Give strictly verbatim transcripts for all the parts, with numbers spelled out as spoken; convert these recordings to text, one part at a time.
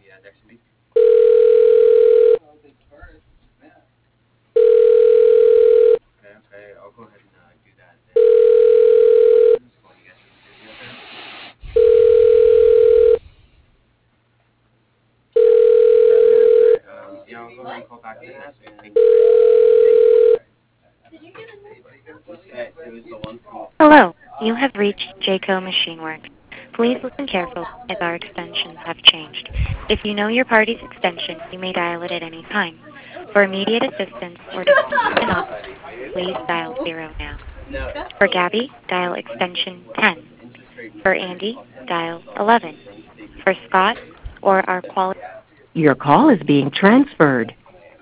Hello, you have reached Jayco Machine Works. Please listen carefully as our extensions have changed. If you know your party's extension, you may dial it at any time. For immediate assistance or to speak an office, please dial zero now. For Gabby, dial extension ten. For Andy, dial eleven. For Scott or our quality... Your call is being transferred.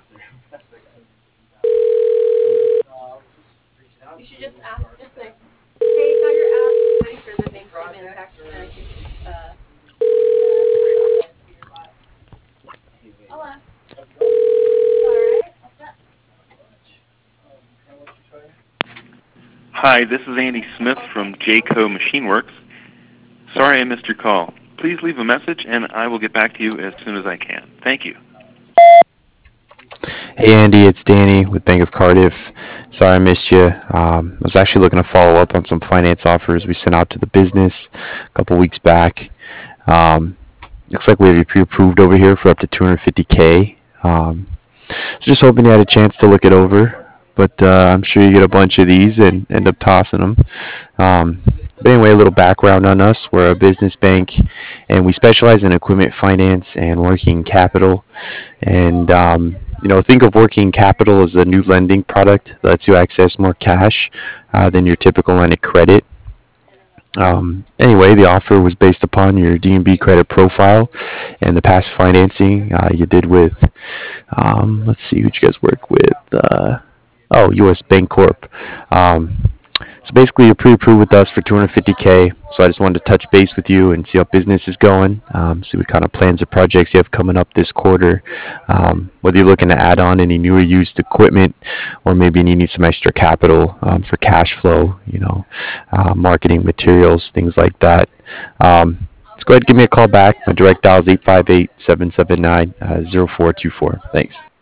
You should just ask, just like, hey, got your app ready for the bank statement tax return. Uh, I'll ask. Alright. Hi, this is Andy Smith from Jayco Machine Works. Sorry I missed your call. Please leave a message and I will get back to you as soon as I can. Thank you. Hey Andy, it's Danny with Bank of Cardiff. Sorry I missed you. Um, I was actually looking to follow up on some finance offers we sent out to the business a couple weeks back. Um, looks like we have you pre-approved over here for up to two hundred fifty K. Um, so just hoping you had a chance to look it over, but uh, I'm sure you get a bunch of these and end up tossing them. Um, but anyway, a little background on us. We're a business bank, and we specialize in equipment finance and working capital. And um, you know, think of working capital as a new lending product that lets you access more cash uh, than your typical line of credit. Um, anyway, the offer was based upon your D and B credit profile and the past financing uh, you did with, um, let's see, who you guys work with? Uh, oh, U S Bank Corp. Um, so basically, you're pre-approved with us for two hundred fifty K. So I just wanted to touch base with you and see how business is going. Um, see what kind of plans or projects you have coming up this quarter. Um, whether you're looking to add on any new or used equipment, or maybe you need some extra capital um, for cash flow. You know, uh, marketing materials, things like that. Um, let's go ahead and give me a call back. My direct dial is eight five eight, seven seven nine, zero four two four. Thanks.